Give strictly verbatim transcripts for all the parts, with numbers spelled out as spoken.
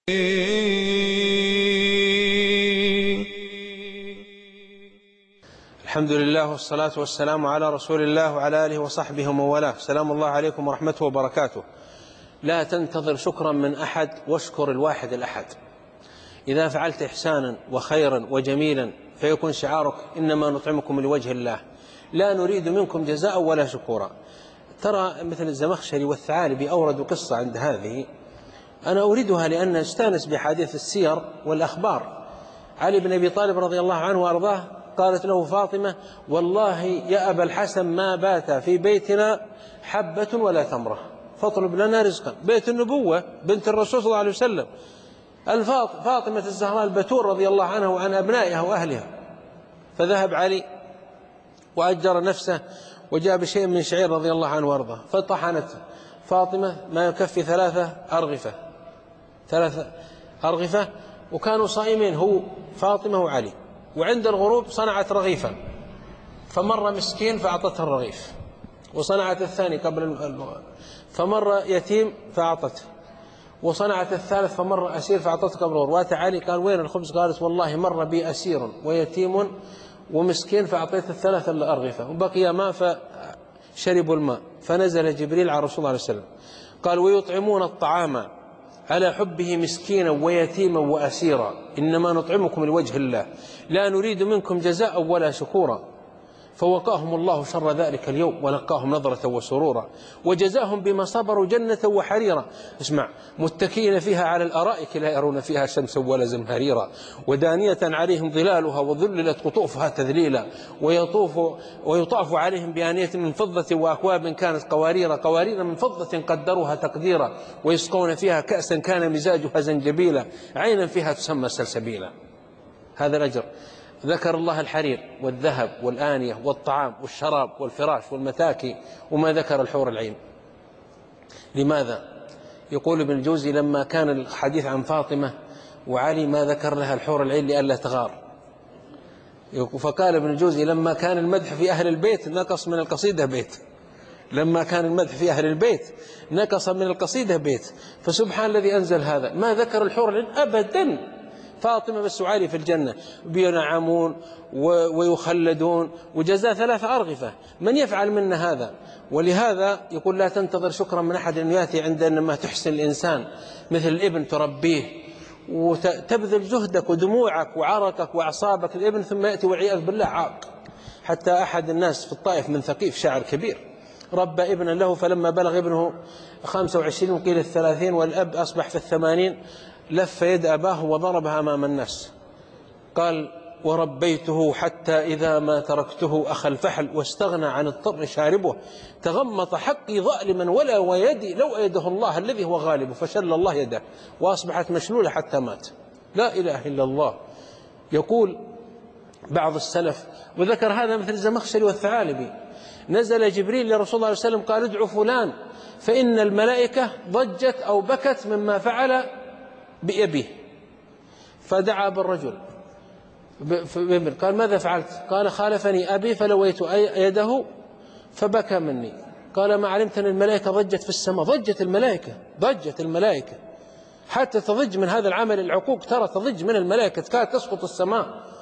الحمد لله والصلاة والسلام على رسول الله وعلى آله وصحبه ومن والاه. سلام الله عليكم ورحمته وبركاته. لا تنتظر شكرا من أحد، واشكر الواحد الأحد. إذا فعلت إحسانا وخيرا وجميلا فيكون شعارك إنما نطعمكم لوجه الله لا نريد منكم جزاء ولا شكورا. ترى مثل الزمخشري والثعالبي أوردوا قصة عند هذه، أنا أريدها لأن استانس بحديث السير والأخبار. علي بن أبي طالب رضي الله عنه وأرضاه قالت له فاطمة: والله يا أبا الحسن ما بات في بيتنا حبة ولا تمرة فاطلب لنا رزقا. بيت النبوة بنت الرسول صلى الله عليه وسلم، فاطمة الزهراء البتول رضي الله عنها وعن أبنائها وأهلها. فذهب علي وأجر نفسه وجاء بشيء من شعير رضي الله عنه وارضاه، فطحنت فاطمة ما يكفي ثلاثة أرغفة ثلاثة أرغفة وكانوا صائمين هو فاطمة وعلي. وعند الغروب صنعت رغيفا، فمر مسكين فأعطته الرغيف، وصنعت الثاني قبل الغروب فمر يتيم فأعطته، وصنعت الثالث فمر أسير فأعطته قبل الغروب. واتى علي قال: وين الخبز؟ قالت: والله مر بي أسير ويتيم ومسكين فأعطيت الثلاثة الأرغفة وبقي ماء فشربوا الماء. فنزل جبريل على رسول الله صلى الله عليه وسلم قال: ويطعمون الطعام على حبه مسكينا ويتيما وأسيرا إنما نطعمكم لوجه الله لا نريد منكم جزاء ولا شكورا. فوقاهم الله شر ذلك اليوم ولقاهم نظرة وسرورا وجزاهم بما صبروا جنة وحريرا. اسمع: متكئين فيها على الأرائك لا يرون فيها شمسا ولا زمهريرا ودانية عليهم ظلالها وذللت قطوفها تذليلا ويطوف ويطاف عليهم بآنية من فضة وأكواب كانت قوارير قوارير من فضة قدروها تقديرا ويسقون فيها كأسا كان مزاجها زنجبيلا عينا فيها تسمى سلسبيلا. هذا الأجر. ذكر الله الحرير والذهب والآنية والطعام والشراب والفراش والمتاكي، وما ذكر الحور العين. لماذا؟ يقول ابن الجوزي: لما كان الحديث عن فاطمة وعلي ما ذكر لها الحور العين لئلا تغار. فقال ابن الجوزي: لما كان المدح في أهل البيت نقص من القصيدة بيت. لما كان المدح في أهل البيت نقص من القصيدة بيت. فسبحان الذي أنزل هذا، ما ذكر الحور العين أبدا. فاطمة بس وعلي في الجنة بينعمون ويخلدون وجزاء ثلاثة أرغفة. من يفعل منا هذا؟ ولهذا يقول: لا تنتظر شكرا من أحد أن يأتي عندما تحسن الإنسان مثل الابن تربيه وتبذل جهدك ودموعك وعرقك وأعصابك الابن، ثم يأتي والعياذ بالله عاق. حتى أحد الناس في الطائف من ثقيف شاعر كبير ربى ابنا له، فلما بلغ ابنه خمسة وعشرين وقيل الثلاثين والأب أصبح في الثمانين لف يد أباه وضربها أمام الناس. قال: وربيته حتى إذا ما تركته أخى الفحل واستغنى عن الطر شاربه تغمط حقي ظالما ولا ويدي لو أيده الله الذي هو غالب فشل الله يده وأصبحت مشلولة حتى مات. لا إله إلا الله. يقول بعض السلف وذكر هذا مثل الزمخشري والثعالبي: نزل جبريل لرسول الله صلى الله عليه وسلم قال: ادعوا فلان فإن الملائكة ضجت أو بكت مما فعل بأبيه. فدعا بالرجل قال: ماذا فعلت؟ قال: خالفني أبي فلويت يده فبكى مني. قال: ما علمت أن الملائكة ضجت في السماء. ضجت الملائكة ضجت الملائكة حتى تضج من هذا العمل العقوق، ترى تضج من الملائكة كانت تسقط السماء.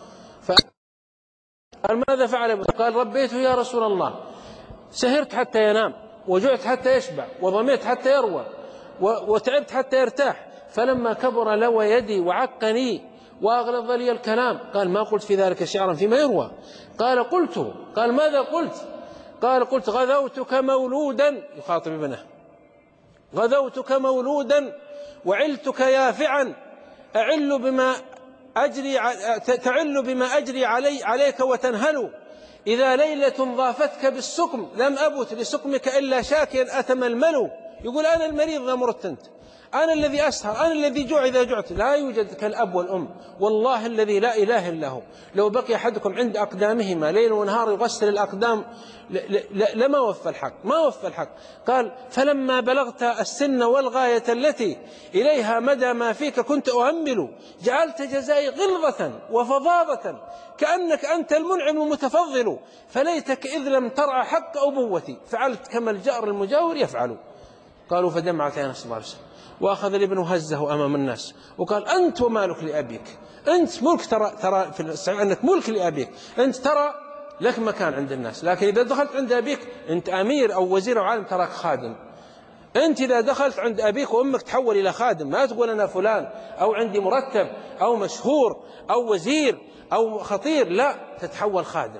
قال: ماذا فعل؟ قال: ربيته يا رسول الله، سهرت حتى ينام وجعت حتى يشبع وضميت حتى يروى وتعبت حتى يرتاح، فلما كبر لوى يدي وعقني وأغلظ لي الكلام. قال: ما قلت في ذلك شعرا فيما يروى. قال: قلت. قال: ماذا قلت؟ قال: قلت: غذوتك مولودا، يخاطب ابنه، غذوتك مولودا وعلتك يافعا أعل بما أجري تعل بما أجري علي عليك وتنهل إذا ليلة ضافتك بالسقم لم أبت لسقمك إلا شاكيا أتململ. يقول: أنا المريض إذا مرضت أنت، أنا الذي أسهر، أنا الذي جوع إذا جعت. لا يوجد كالأب والأم، والله الذي لا إله إلا هو. لو بقي أحدكم عند أقدامهما ليل ونهار يغسل الأقدام لما وفى الحق، ما وفى الحق. قال: فلما بلغت السن والغاية التي إليها مدى ما فيك كنت أؤمل جعلت جزائي غلظة وفظاظة كأنك أنت المنعم المتفضل فليتك إذ لم ترعى حق أبوتي فعلت كما الجار المجاور يفعل. قالوا فدمعت عينه صلى الله عليه وسلم، وأخذ الابن هزه أمام الناس وقال أنت ومالك لأبيك، أنت ملك، ترى ترى في السعي أنك ملك لأبيك، أنت ترى لك مكان عند الناس، لكن إذا دخلت عند أبيك أنت أمير أو وزير أو عالم تراك خادم. أنت إذا دخلت عند أبيك وأمك تحول إلى خادم، ما تقول أنا فلان أو عندي مرتب أو مشهور أو وزير أو خطير، لا، تتحول خادم.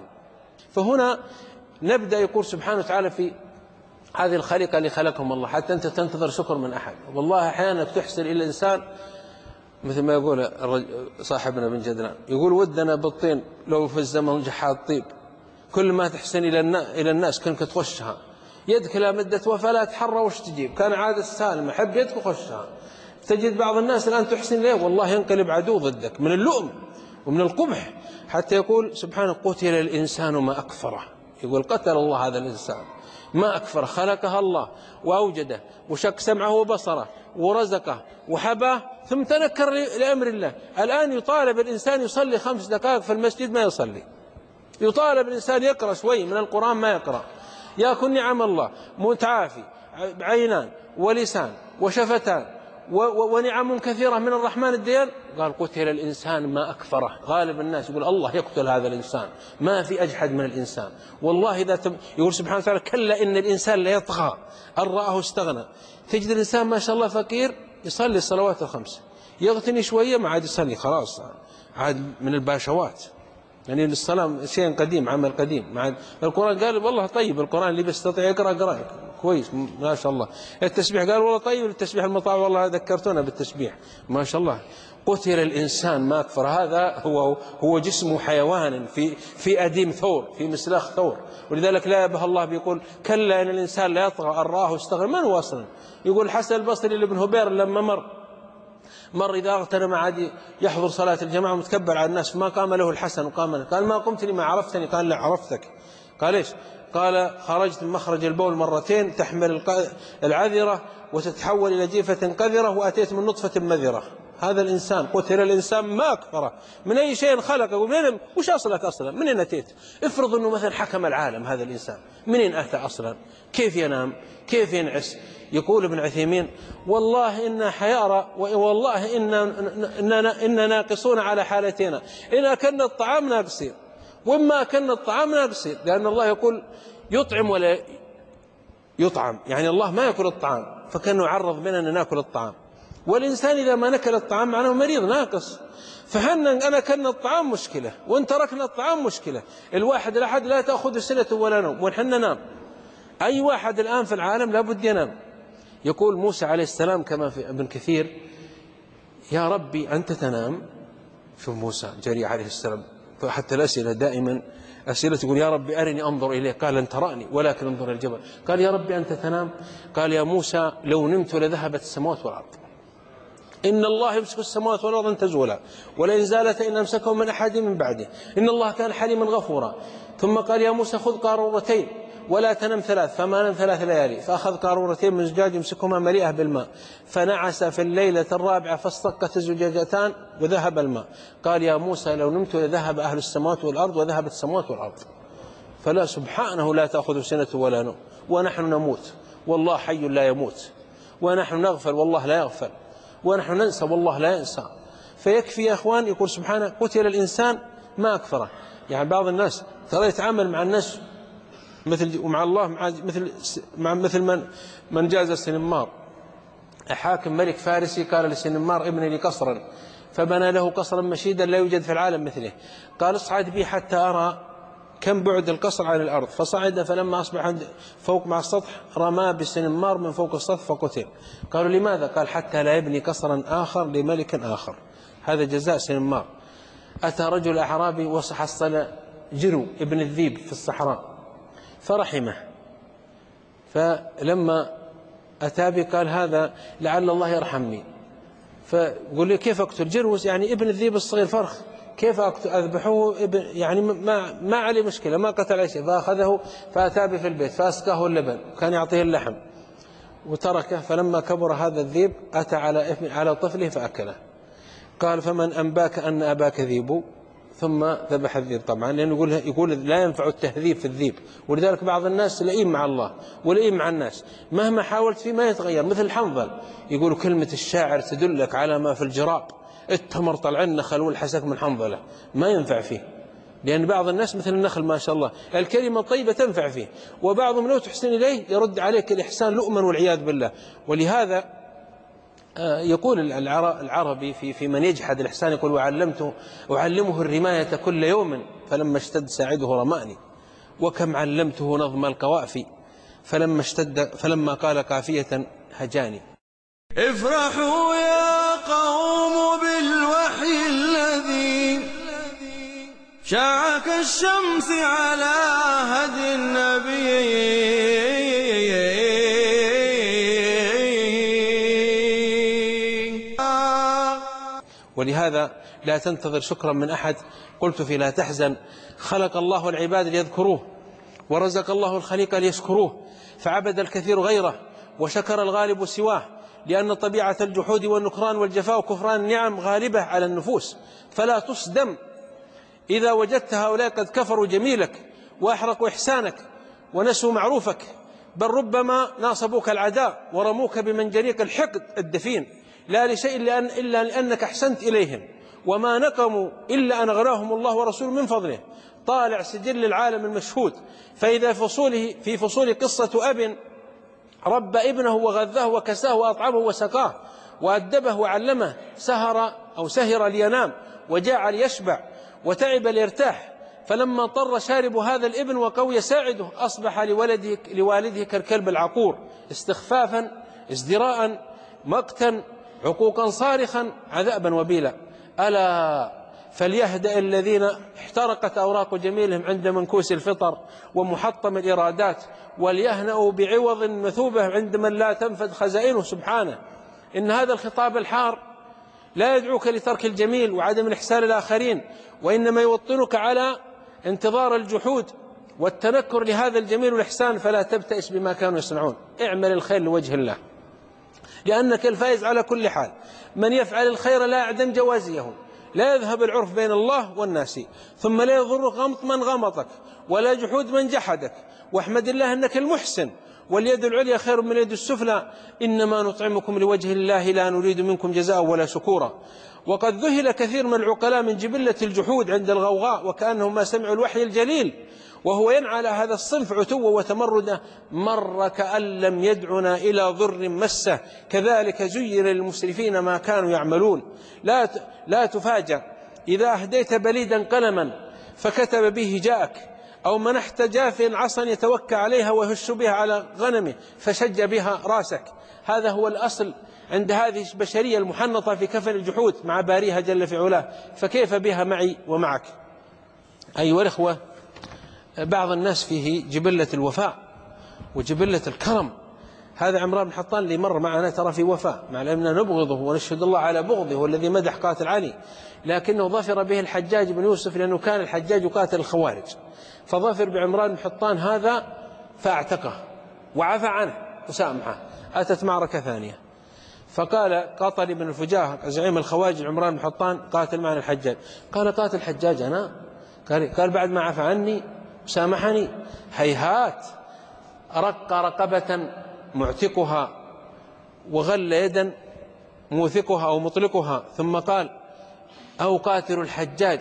فهنا نبدأ يقول سبحانه وتعالى في هذه الخليقة اللي خلقهم الله، حتى أنت تنتظر شكر من أحد. والله أحيانا تحسن إلى الإنسان، مثل ما يقول صاحبنا بن جدلان، يقول ودنا بالطين لو في الزمن جحاد طيب، كل ما تحسن إلى الناس كنك تخشها، يدك لا مدت وفلا تحرى وش تجيب، كان عادة السالمة حب يدك وخشها. تجد بعض الناس الآن تحسن إليه والله ينقلب عدو ضدك من اللؤم ومن القبح، حتى يقول سبحانه قتل الإنسان ما أكفره، يقول قتل الله هذا الإنسان ما أكفره، خلقها الله وأوجده وشك سمعه وبصره ورزقه وحباه ثم تنكر لأمر الله. الآن يطالب الإنسان يصلي خمس دقائق في المسجد ما يصلي، يطالب الإنسان يقرأ شوي من القرآن ما يقرأ، يأكل نعم الله متعافي، عينان ولسان وشفتان ونعم كثيرة من الرحمن الديان، قال قتل الإنسان ما أكفره. غالب الناس يقول الله يقتل هذا الإنسان، ما في أجحد من الإنسان. والله إذا تب... يقول سبحانه وتعالى كلا إن الإنسان ليطغى أن رآه استغنى. تجد الإنسان ما شاء الله فقير يصلي الصلوات الخمس، يغتني شوية ما عاد يصلي، خلاص عاد من الباشوات، يعني الصلاة شيء قديم، عمل قديم. مع القرآن قال والله طيب، القرآن اللي بيستطيع يقرأ قرأ كويس ما شاء الله. التسبيح قال والله طيب، التسبيح المطاع والله ذكرتونا بالتسبيح ما شاء الله. قتل الإنسان ما أكفر، هذا هو هو جسم حيوان في في أديم ثور، في مسلاخ ثور. ولذلك لا يبه الله بيقول كلا إن الإنسان لا يطغى أن رآه استغنى. من هو أصلا؟ يقول الحسن البصري لابن هبير لما مر مر إذا اغتنم عادي يحضر صلاة الجماعة متكبر على الناس، فما قام له الحسن وقام له، قال ما قمت لي ما عرفتني، قال لا عرفتك. قال إيش؟ قال خرجت من مخرج البول مرتين تحمل العذرة وتتحول إلى جيفة قذرة وأتيت من نطفة مذرة. هذا الإنسان قتل الإنسان ما أكفره، من أي شيء خلقه ومن وش أصلك أصلا، منين أتيت؟ افرض أنه مثلا حكم العالم هذا الإنسان، منين أتى أصلا؟ كيف ينام؟ كيف ينعس؟ يقول ابن عثيمين والله إنا حيارى والله إنا, إننا, إننا ناقصون على حالتنا، إن أكلنا الطعام ناقصين وإما أكلنا الطعام ناقصين، لأن الله يقول يطعم ولا يطعم، يعني الله ما يأكل الطعام، فكان يعرض بنا أن نأكل الطعام، والإنسان إذا ما نكل الطعام معناه مريض ناقص. فهنا أنا كنا الطعام مشكلة وإن تركنا الطعام مشكلة. الواحد الأحد لا تأخذ سنة ولا نوم ونحن ننام، أي واحد الآن في العالم لابد ينام. يقول موسى عليه السلام كما في ابن كثير يا ربي أنت تنام. شوف موسى جري عليه السلام، فحتى الأسئلة دائما أسئلة تقول يا ربي أرني أنظر إليه، قال لن تراني ولكن انظر إلى الجبل. قال يا ربي أنت تنام، قال يا موسى لو نمت لذهبت السماوات والأرض، إن الله يمسك السماوات والأرض أن تزولا ولئن زالتا إن أمسكهم من أحد من بعده إن الله كان حليما غفورا. ثم قال يا موسى خذ قارورتين ولا تنم ثلاث، فما نم ثلاث ليالي، فأخذ قارورتين من زجاج يمسكهما مليئة بالماء، فنعس في الليلة الرابعة فاصطقت الزجاجتان وذهب الماء. قال يا موسى لو نمت لذهب أهل السماوات والأرض وذهبت السماوات والأرض. فلا سبحانه لا تأخذ سنة ولا نوم ونحن نموت والله حي لا يموت، ونحن نغفل والله لا يغفل، ونحن ننسى والله لا ينسى. فيكفي يا أخوان يقول سبحانه قتل الإنسان ما أكفره. يعني بعض الناس ترى يتعامل مع الناس مثل ومع الله مع مثل مع مثل من من جاز السنمار. حاكم ملك فارسي قال للسنمار ابن لي قصرا، فبنى له قصرا مشيدا لا يوجد في العالم مثله، قال اصعد بي حتى أرى كم بعد القصر عن الأرض، فصعد فلما أصبح عند فوق مع السطح رمى بالسنمار من فوق السطح فقتل. قالوا لماذا؟ قال حتى لا يبني قصرا آخر لملك آخر، هذا جزاء سنمار. أتى رجل أعرابي وصح الصلاة جرو ابن الذيب في الصحراء فرحمه، فلما أتى به قال هذا لعل الله يرحمني، فقال لي كيف أقتل جروس يعني ابن الذيب الصغير فرخ، كيف أذبحه ابن يعني ما ما عليه مشكلة ما قتل أي شيء. فأخذه فأتى به في البيت فأسقاه اللبن كان يعطيه اللحم وتركه، فلما كبر هذا الذيب أتى على على طفله فأكله. قال فمن أنباك أن أباك ذيب؟ ثم ذبح الذيب طبعا، لأنه يقول, يقول لا ينفع التهذيب في الذيب. ولذلك بعض الناس لئيم مع الله ولئيم مع الناس، مهما حاولت فيه ما يتغير. مثل الحنظل، يقول كلمة الشاعر تدلك على ما في الجراب، التمر طلع النخل والحسك من حنظلة، ما ينفع فيه، لأن بعض الناس مثل النخل ما شاء الله الكلمة الطيبة تنفع فيه، وبعضهم لو تحسن إليه يرد عليك الإحسان لؤما والعياذ بالله. ولهذا يقول العربي في في من يجحد الإحسان، يقول وعلمته أعلمه الرماية كل يوم فلما اشتد ساعده رماني، وكم علمته نظم القوافي فلما اشتد فلما قال قافية هجاني. افرحوا يا قوم بالوحي الذي شاع كالشمس على هدي النبي. ولهذا لا تنتظر شكرا من أحد. قلت في لا تحزن، خلق الله العباد ليذكروه، ورزق الله الخليق ليشكروه، فعبد الكثير غيره وشكر الغالب سواه، لأن طبيعة الجحود والنكران والجفاء وكفران النعم غالبة على النفوس. فلا تصدم إذا وجدت هؤلاء قد كفروا جميلك وأحرقوا إحسانك ونسوا معروفك، بل ربما ناصبوك العداء ورموك بمنجنيق الحقد الدفين، لا لشيء لأن إلا لأنك أحسنت إليهم، وما نقموا إلا أن أغناهم الله ورسوله من فضله. طالع سجل العالم المشهود، فإذا فصوله في فصول قصة أب رب ابنه وغذاه وكساه وأطعمه وسقاه وأدبه وعلمه، سهر أو سهر لينام وجاع ليشبع وتعب ليرتاح، فلما اضطر شارب هذا الابن وقوي ساعده أصبح لولده, لوالده كالكلب العقور، استخفافا ازدراء مقتا عقوقا صارخا عذابا وبيلا. ألا فليهدأ الذين احترقت أوراق جميلهم عند منكوس الفطر ومحطم الإرادات، وليهنأوا بعوض مثوبة عند من لا تنفد خزائنه سبحانه. إن هذا الخطاب الحار لا يدعوك لترك الجميل وعدم الإحسان للآخرين، وإنما يوطنك على انتظار الجحود والتنكر لهذا الجميل والإحسان. فلا تبتئس بما كانوا يصنعون، اعمل الخير لوجه الله، لأنك الفائز على كل حال. من يفعل الخير لا يعدم جوازيه، لا يذهب العرف بين الله والناس، ثم لا يضر غمط من غمطك ولا جحود من جحدك، واحمد الله أنك المحسن، واليد العليا خير من اليد السفلى، إنما نطعمكم لوجه الله لا نريد منكم جزاء ولا شكورا. وقد ذهل كثير من العقلاء من جبلة الجحود عند الغوغاء، وكأنهم ما سمعوا الوحي الجليل، وهو ينعى على هذا الصنف عتوه وتمرده، مر كأن لم يدعنا إلى ضر مسه، كذلك زين للمسرفين ما كانوا يعملون. لا لا تفاجأ إذا أهديت بليدا قلما فكتب به جاءك، أو منحت جاف عصا يتوكى عليها ويهش بها على غنمه فشج بها راسك. هذا هو الأصل عند هذه البشرية المحنطة في كفن الجحود مع باريها جل في علاه، فكيف بها معي ومعك؟ أيها الإخوة، بعض الناس فيه جبلة الوفاء وجبلة الكرم. هذا عمران بن حطان اللي مر معنا ترى في وفاء، مع أننا نبغضه ونشهد الله على بغضه، والذي مدح قاتل علي، لكنه ظفر به الحجاج بن يوسف، لأنه كان الحجاج يقاتل الخوارج، فظفر بعمران بن حطان هذا فاعتقه وعفى عنه وسامحه. أتت معركة ثانية، فقال قاطل بن الفجاه زعيم الخوارج عمران بن حطان قاتل معنا الحجاج. قال قاتل الحجاج أنا؟ قال بعد ما عفى عني سامحني؟ هيهات. رق رقبة معتقها وغل يدا موثقها أو مطلقها، ثم قال أو قاتل الحجاج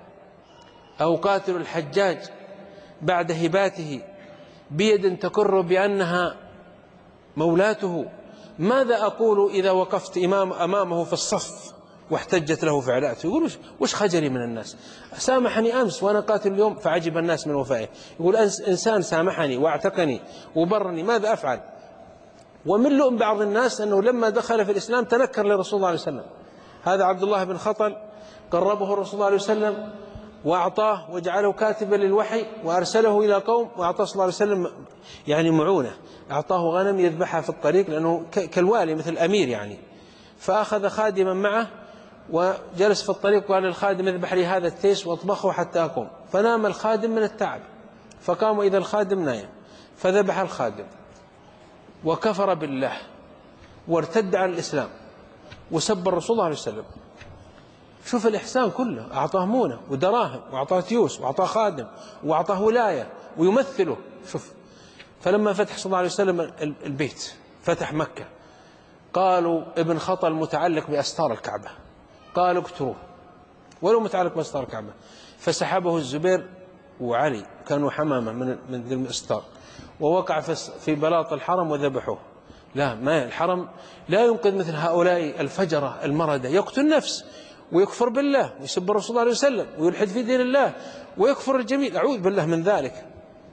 أو قاتل الحجاج بعد هباته بيد تكر بأنها مولاته، ماذا أقول إذا وقفت إمام أمامه في الصف واحتجت له فعلاته؟ يقول وش خجلي من الناس؟ سامحني أمس وأنا قاتل اليوم، فعجب الناس من وفائه. يقول إنسان سامحني واعتقني وبرني، ماذا أفعل؟ ومن لؤم بعض الناس أنه لما دخل في الإسلام تنكر لرسول الله عليه وسلم. هذا عبد الله بن خطل قربه الرسول الله عليه وسلم وأعطاه وجعله كاتبا للوحي وأرسله إلى قوم، وأعطاه صلى الله عليه وسلم يعني معونة، أعطاه غنم يذبحها في الطريق لأنه كالوالي مثل الأمير يعني. فأخذ خادما معه وجلس في الطريق وقال للخادم اذبح لي هذا التيس واطبخه حتى أقوم، فنام الخادم من التعب، فقام إذا الخادم نايم، فذبح الخادم وكفر بالله وارتد عن الإسلام وسب الرسول الله عليه وسلم. شوف الإحسان كله، أعطاه مونة ودراهم وأعطاه تيوس وأعطاه خادم وأعطاه ولاية ويمثله. شوف، فلما فتح صلى الله عليه وسلم البيت، فتح مكة، قالوا ابن خطل متعلق بأستار الكعبة، قالوا اقتلوه ولو متعلق بأستار الكعبة، فسحبه الزبير وعلي كانوا حمامة من من الأستار، ووقع في بلاط الحرم وذبحوه. لا، ما الحرم لا ينقذ مثل هؤلاء الفجرة المردة، يقتل نفس ويكفر بالله ويسب الرسول صلى الله عليه وسلم ويلحد في دين الله ويكفر الجميع، أعوذ بالله من ذلك.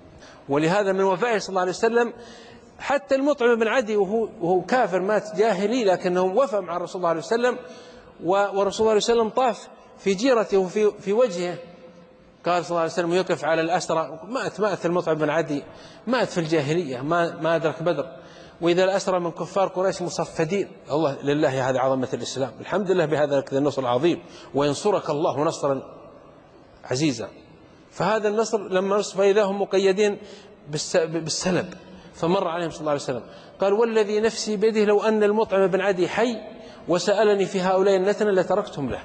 ولهذا من وفائه صلى الله عليه وسلم حتى المطعم بن عدي وهو, وهو كافر مات جاهلي، لكنه وفى مع الرسول صلى الله عليه وسلم، والرسول صلى الله عليه وسلم طاف في جيرته وفي في وجهه، قال صلى الله عليه وسلم يقف على الأسرى. مات مات المطعم بن عدي، مات في الجاهلية، ما ما أدرك بدر. وإذا الأسرى من كفار قريش مصفدين، الله لله هذه عظمة الإسلام، الحمد لله بهذا النصر العظيم، وينصرك الله نصرا عزيزا. فهذا النصر لما نصر فإذا هم مقيدين بالسلب، فمر عليهم صلى الله عليه وسلم قال والذي نفسي بيده لو أن المطعم بن عدي حي وسألني في هؤلاء النتن لتركتهم له.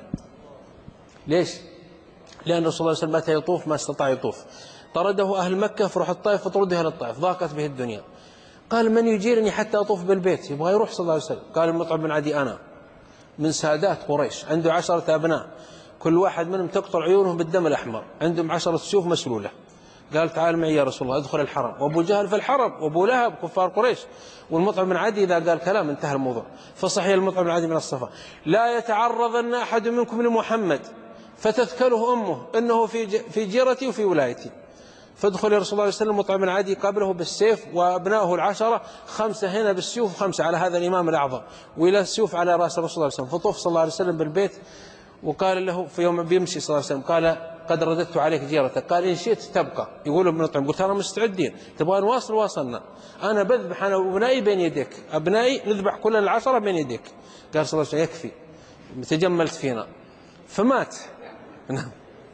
ليش؟ لأن الرسول صلى الله عليه وسلم متى يطوف ما استطاع يطوف، طرده أهل مكة فروح الطائف فطرده أهل الطائف، ضاقت به الدنيا. قال من يجيرني حتى أطوف بالبيت؟ يبغى يروح صلى الله عليه وسلم. قال المطعم بن عدي أنا من سادات قريش، عنده عشرة أبناء كل واحد منهم تقطر عيونهم بالدم الأحمر، عندهم عشرة سيوف مسلولة. قال تعال معي يا رسول الله ادخل الحرم، وابو جهل في الحرم وابو لهب كفار قريش، والمطعم بن عدي إذا قال كلام انتهى الموضوع. فصحي المطعم بن عدي من الصفا لا يتعرضن أحد منكم لمحمد فتثكله أمه إنه في في جيرتي وفي ولايتي. فادخل يا رسول الله صلى الله عليه وسلم. مطعم بن عدي قبله بالسيف وأبنائه العشرة خمسة هنا بالسيوف وخمسة على هذا الإمام الأعظم، وإلى السيوف على رأس الرسول صلى الله عليه وسلم. فطوف صلى الله عليه وسلم بالبيت، وقال له في يوم بيمشي صلى الله عليه وسلم قال قد رددت عليك جيرتك، قال إن شئت تبقى. يقول ابن طعم قلت أنا مستعدين، تبغى نواصل واصلنا، أنا بذبح أنا وأبنائي بين يديك، أبنائي نذبح كلنا العشرة بين يديك. قال صلى الله عليه وسلم يكفي تجملت فينا، فمات. نعم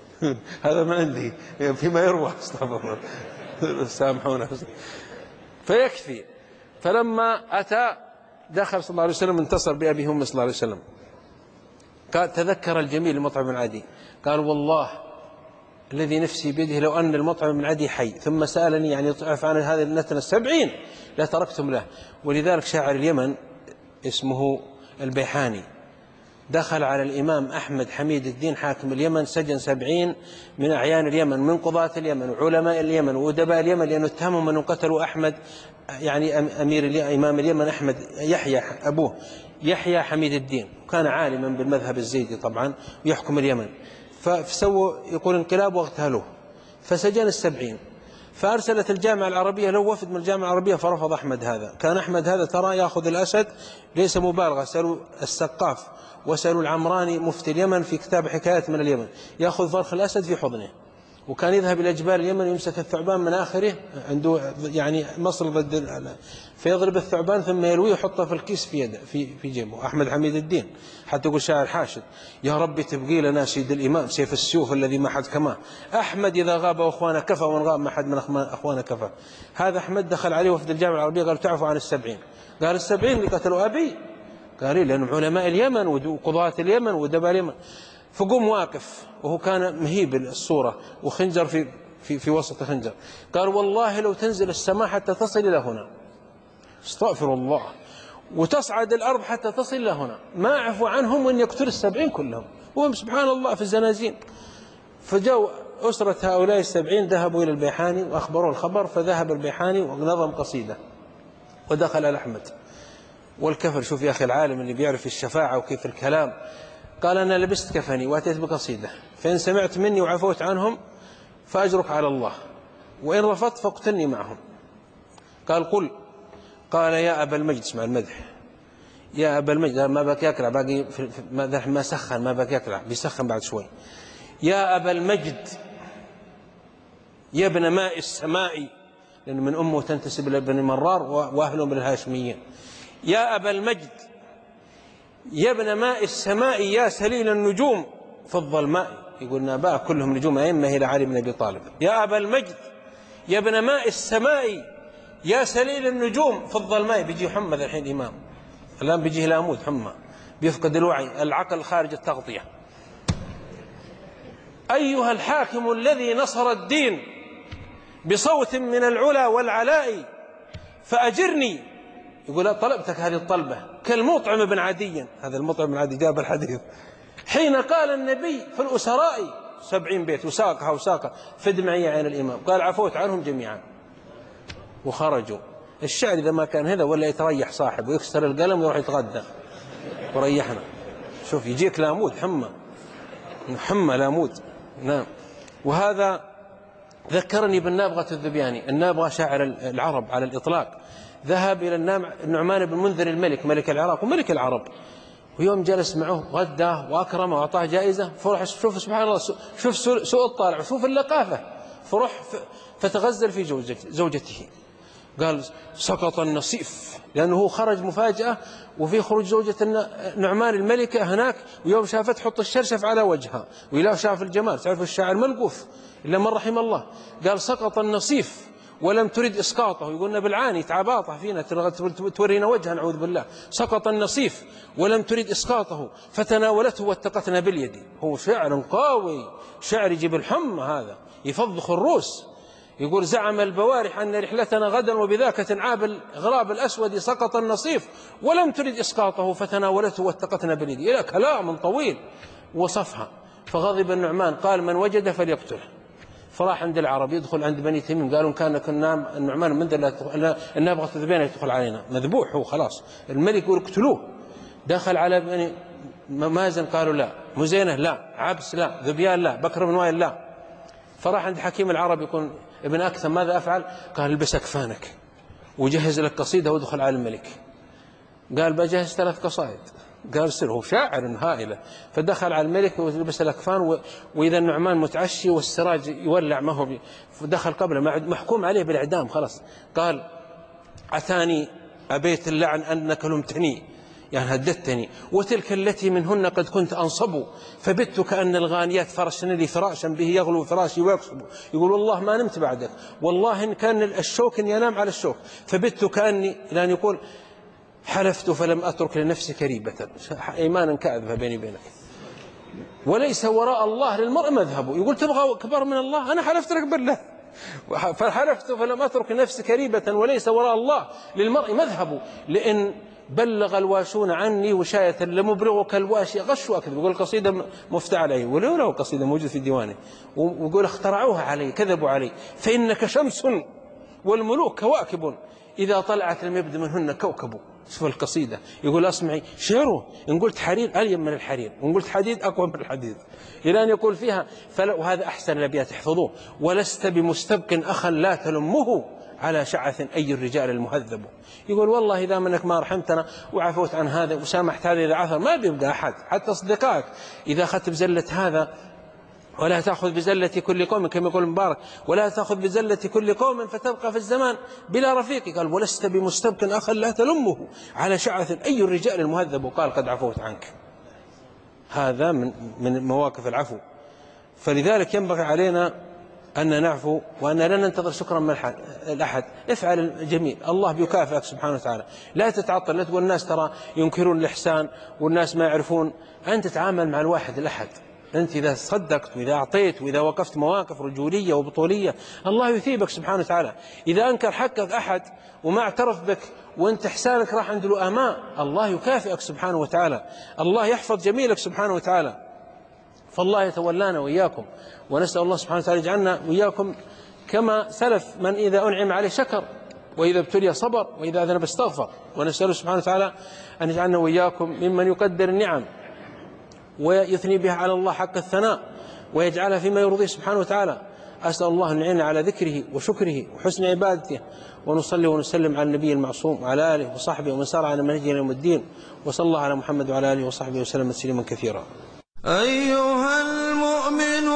هذا ما عندي فيما يروى استغفر الله سامحونا. فيكفي. فلما أتى دخل صلى الله عليه وسلم انتصر بأبيه وأمه صلى الله عليه وسلم. قال تذكر الجميل المطعم بن عدي، قال والله الذي نفسي بيده لو أن المطعم بن عدي حي ثم سألني يعني يطعف عن هذه النتنة السبعين لا تركتم له. ولذلك شاعر اليمن اسمه البيحاني دخل على الإمام أحمد حميد الدين حاكم اليمن، سجن سبعين من أعيان اليمن من قضاة اليمن وعلماء اليمن وأدباء اليمن، لأنه اتهمهم أنه قتلوا أحمد يعني أمير إمام اليمن أحمد يحيى أبوه يحيى حميد الدين، وكان عالما بالمذهب الزيدي طبعا ويحكم اليمن. فسووا يقول انقلاب واغتالوه، فسجن السبعين. فأرسلت الجامعة العربية له وفد من الجامعة العربية فرفض أحمد هذا. كان أحمد هذا ترى يأخذ الأسد ليس مبالغة، سألوا السقاف وسألوا العمراني مفتي اليمن في كتاب حكايات من اليمن، يأخذ فرخ الأسد في حضنه، وكان يذهب إلى جبال اليمن يمسك الثعبان من آخره، عنده يعني مصل ضد فيضرب الثعبان ثم يلويه يحطه في الكيس في يده في في جيبه. أحمد حميد الدين حتى يقول شاعر حاشد يا ربي تبقي لنا سيد الإمام سيف السيوف الذي ما حد كما أحمد إذا غاب أخوانا كفى وإن غاب ما حد من أخوانا كفى. هذا أحمد دخل عليه وفد الجامعة العربية قال تعفوا عن السبعين. قال السبعين اللي قتلوا أبي؟ قال لأنهم علماء اليمن وقضاة اليمن ودباء اليمن. فقوم واقف وهو كان مهيب الصورة وخنجر في في في وسط خنجر، قال والله لو تنزل السماء حتى تصل إلى هنا، استغفر الله، وتصعد الأرض حتى تصل إلى هنا، ما أعفو عنهم وأن يقتل السبعين كلهم، وهم سبحان الله في الزنازين. فجاءوا أسرة هؤلاء السبعين ذهبوا إلى البيحاني وأخبروا الخبر، فذهب البيحاني ونظم قصيدة ودخل على أحمد والكفر. شوف يا أخي العالم اللي بيعرف الشفاعة وكيف الكلام. قال أنا لبست كفني وأتيت بقصيدة، فإن سمعت مني وعفوت عنهم فأجرك على الله، وإن رفضت فاقتلني معهم. قال قل. قال يا أبا المجد، اسمع المدح، يا أبا المجد ما بك يكرع باقي ما سخن ما بك يكرع بيسخن بعد شوي. يا أبا المجد يا ابن ماء السماء، لأن من أمه تنتسب إلى بني مرار وأهلهم من الهاشميين. يا أبا المجد يا ابن ماء السماء يا سليل النجوم في الظلماء. يقول ناباء كلهم نجوم أئمة إلى علي بن أبي طالب. يا أبا المجد يا ابن ماء السماء يا سليل النجوم في الظلماء. بيجي محمد الحين إمام، الآن بيجيه لامود حمى بيفقد الوعي، العقل خارج التغطية. أيها الحاكم الذي نصر الدين بصوت من العلا والعلاء فأجرني. يقول طلبتك هذه الطلبة كالمطعم بن عدي، هذا المطعم بن عدي جاب الحديث، حين قال النبي في الأسراء سبعين بيت وساقها وساقها فد معي عين الإمام، قال عفوت عنهم جميعا وخرجوا. الشعر إذا ما كان هذا ولا يتريح صاحب ويكسر القلم ويروح يتغدى وريحنا. شوف يجيك لامود حمى حمى لامود. نعم. وهذا ذكرني بالنابغة الذبياني. النابغة شاعر العرب على الإطلاق، ذهب إلى النعمان بن منذر الملك ملك العراق وملك العرب، ويوم جلس معه غداه وأكرمه وأعطاه جائزة، فرح شوف سبحان الله شوف سوء الطالع شوف اللقافة، فرح فتغزل في زوجته. قال سقط النصيف، لأنه هو خرج مفاجأة وفي خروج زوجة نعمان الملكة هناك، ويوم شافت حط الشرشف على وجهها وإلا شاف الجمال، تعرف الشاعر ملقوف إلا من رحم الله. قال سقط النصيف ولم ترد إسقاطه، يقولنا بالعاني تعباطه فينا تورينا وجهه نعوذ بالله. سقط النصيف ولم ترد إسقاطه فتناولته واتقتنا باليد. هو شعر قوي، شعر يجيب الحمى، هذا يفضخ الروس. يقول زعم البوارح أن رحلتنا غدا وبذاك تنعاب الغراب الأسود سقط النصيف ولم ترد إسقاطه فتناولته واتقتنا باليد. إلى كلام طويل وصفها. فغضب النعمان قال من وجد فليقتله. فراح عند العرب يدخل عند بني تميم، قالوا كان كنا النعمان من ذا النابغة الذبيان يدخل علينا، مذبوح هو خلاص. الملك يقول اقتلوه. دخل على بني مازن قالوا لا، مزينة لا، عبس لا، ذبيان لا، بكر بن وائل لا. فراح عند حكيم العرب يقول ابن أكثم ماذا أفعل؟ قال البس أكفانك وجهز لك قصيدة وادخل على الملك. قال بجهز ثلاث قصائد. قال سر، هو شاعر هائلة. فدخل على الملك ولبس الأكفان، وإذا النعمان متعشي والسراج يولع ما هو، فدخل قبله محكوم عليه بالإعدام خلاص. قال أتاني أبيت اللعن أنك لمتني، يعني هددتني، وتلك التي منهن قد كنت أنصب، فبت كأن الغانيات فرشن لي فراشا به يغلو فراشي ويكسب. يقول والله ما نمت بعدك، والله إن كان الشوك إن ينام على الشوك، فبت كأني، لأن يقول حلفت فلم أترك لنفسي كريبة، إيمانا كأذبها بيني بينك، وليس وراء الله للمرء مذهبه. يقول تبغى كبر من الله؟ أنا حلفت لك بالله، فحلفت فلم أترك نفسي كريبة وليس وراء الله للمرء مذهبه، لأن بلغ الواشون عني وشاية لمبرغك الواشي غش وأكذب. يقول قصيدة مفتعل عليه، ولو له قصيدة موجودة في ديوانه، ويقول اخترعوها علي كذبوا علي، فإنك شمس والملوك كواكب إذا طلعت لم يبد منهن كوكب. شوف القصيدة. يقول أسمعي شعره، إن قلت حرير ألين من الحرير، وإن قلت حديد أقوى من الحديد، إلى أن يقول فيها وهذا أحسن الأبيات احفظوه: ولست بمستبق أخا لا تلمه على شعث أي الرجال المهذب. يقول والله إذا منك ما رحمتنا وعفوت عن هذا وسامحت هذا إذا عثر ما بيبقى أحد، حتى أصدقائك إذا أخذت بزلة هذا ولا تأخذ بزلة كل قوم، كما يقول مبارك ولا تأخذ بزلة كل قوم فتبقى في الزمان بلا رفيق. قال ولست بمستبق أخا لا تلمه على شعث أي الرجال المهذب، قال قد عفوت عنك. هذا من من مواقف العفو. فلذلك ينبغي علينا أن نعفو وأن لا ننتظر شكرا من الأحد. افعل الجميل، الله بيكافئك سبحانه وتعالى. لا تتعطل، لا تقول الناس ترى ينكرون الإحسان والناس ما يعرفون. أنت تتعامل مع الواحد الأحد. أنت إذا صدقت وإذا أعطيت وإذا وقفت مواقف رجولية وبطولية الله يثيبك سبحانه وتعالى. إذا أنكر حقك أحد وما اعترف بك وأنت إحسانك راح عند الأماء الله يكافئك سبحانه وتعالى، الله يحفظ جميلك سبحانه وتعالى. فالله يتولانا وإياكم، ونسأل الله سبحانه وتعالى يجعلنا وإياكم كما سلف من إذا أنعم عليه شكر وإذا ابتلي صبر وإذا أذنب استغفر. ونسأل سبحانه وتعالى أن يجعلنا وإياكم ممن يقدر النعم ويثني بها على الله حق الثناء ويجعلها فيما يرضيه سبحانه وتعالى. أسأل الله أن يعين على ذكره وشكره وحسن عبادته. ونصلي ونسلم على النبي المعصوم وعلى آله وصحبه ومن سار على منهجه إلى يوم الدين. وصلى الله على محمد وعلى آله وصحبه وسلم تسليما كثيرا. أيها المؤمنون